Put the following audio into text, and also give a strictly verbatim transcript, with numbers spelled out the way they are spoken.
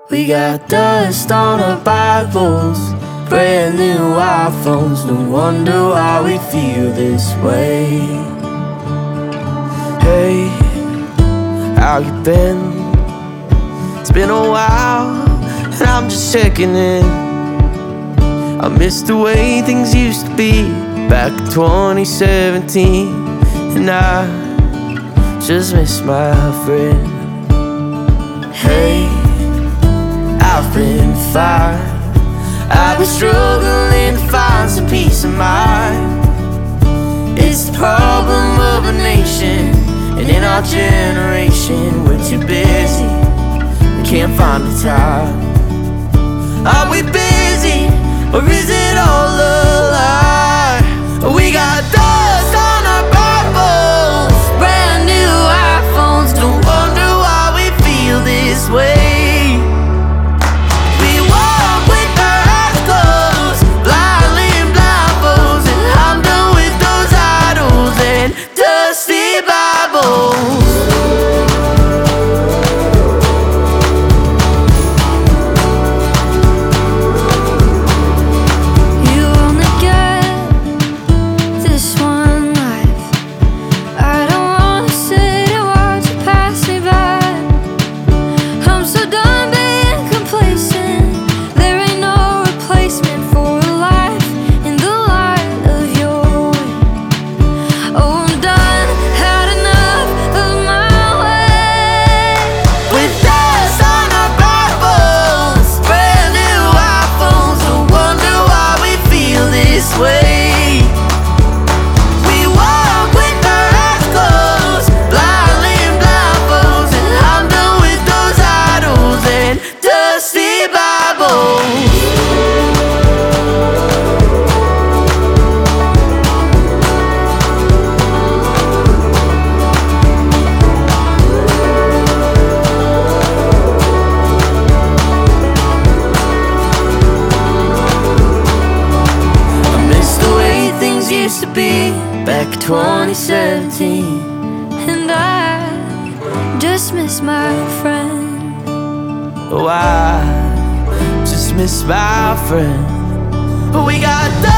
We got dust on our Bibles, brand new iPhones. No wonder why we feel this way. Hey, how you been? It's been a while, and I'm just checking in. I miss the way things used to be back in twenty seventeen, and I just miss my friend. Hey, I've been fine. I've been struggling to find some peace of mind. It's the problem of a nation, and in our generation we're too busy, we can't find the time. Are we busy, or is it all a lie? We got dust on our Bibles, brand new iPhones. Don't wonder why we feel this way. We walk with our eyes closed, blindly in blindfolds, and I'm done with those idols and dusty Bibles. To be back twenty seventeen, and I just miss my friend. Oh, I just miss my friend. we got the